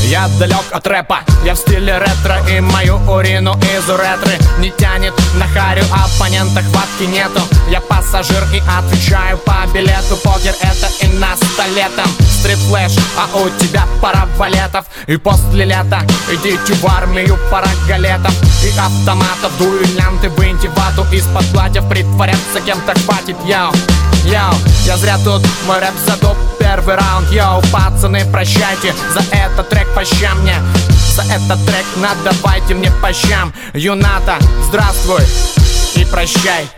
Я далек от рэпа, я в стиле ретро, и мою урину из уретры не тянет на харю, оппонента хватки нету. Я пассажир и отвечаю по билету. Покер это и на столетом. Стрит флэш, а у тебя пара валетов. И после лета идите в армию, пара галетов и автоматов. Дуэлянты, выньте вату из-под платьев, притворяться кем-то хватит, йоу. Йоу, я зря тут, мой рэп задуб, первый раунд. Йоу, пацаны, прощайте, за этот трек по щам мне. За этот трек надавайте мне по щам. Юната, здравствуй и прощай.